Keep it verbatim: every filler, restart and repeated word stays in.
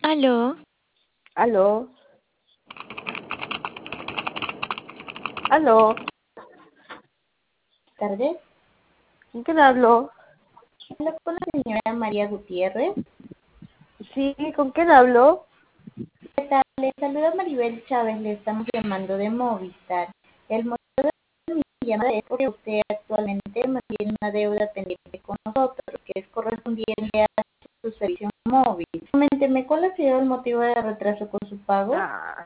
Aló, Aló, aló, Tardes. ¿con quién hablo? Hablo con la señora María Gutiérrez. Sí, ¿con quién hablo? ¿Qué tal? Le saluda Maribel Chávez, le estamos llamando de Movistar. El motivo de mi llamada es porque usted actualmente mantiene una deuda pendiente con nosotros, que es correspondiente a su servicio móvil. Coménteme, ¿cuál ha sido el motivo de retraso con su pago? Ah,